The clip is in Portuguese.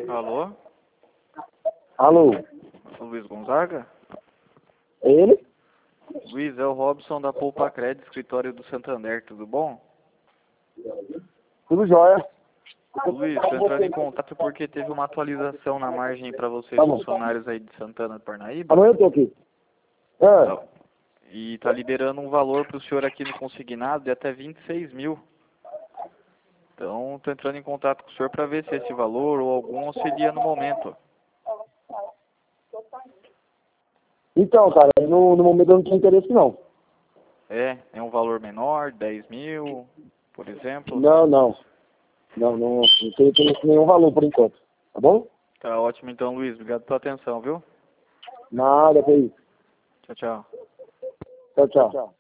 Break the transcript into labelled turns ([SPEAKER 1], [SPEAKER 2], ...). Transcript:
[SPEAKER 1] Alô?
[SPEAKER 2] Alô?
[SPEAKER 1] Luiz Gonzaga?
[SPEAKER 2] É ele?
[SPEAKER 1] Luiz, é o Robson da Poupa Crédito, escritório do Santander, tudo bom?
[SPEAKER 2] Tudo jóia.
[SPEAKER 1] Luiz, estou entrando em contato porque teve uma atualização na margem para vocês,
[SPEAKER 2] Tá bom.
[SPEAKER 1] funcionários aí de Santana do Parnaíba.
[SPEAKER 2] Amanhã eu tô aqui. Ah,
[SPEAKER 1] Tá. E está liberando um valor para o senhor aqui no consignado de até 26 mil. Então, estou entrando em contato com o senhor para ver se esse valor ou algum auxilia no momento.
[SPEAKER 2] então, cara, no momento eu não tenho interesse, não.
[SPEAKER 1] É um valor menor, 10 mil, por exemplo?
[SPEAKER 2] Não tenho interesse em nenhum valor por enquanto. Tá bom?
[SPEAKER 1] Tá ótimo então, Luiz. Obrigado pela atenção, viu?
[SPEAKER 2] Nada, que isso.
[SPEAKER 1] Tchau, tchau.
[SPEAKER 2] Tchau, tchau.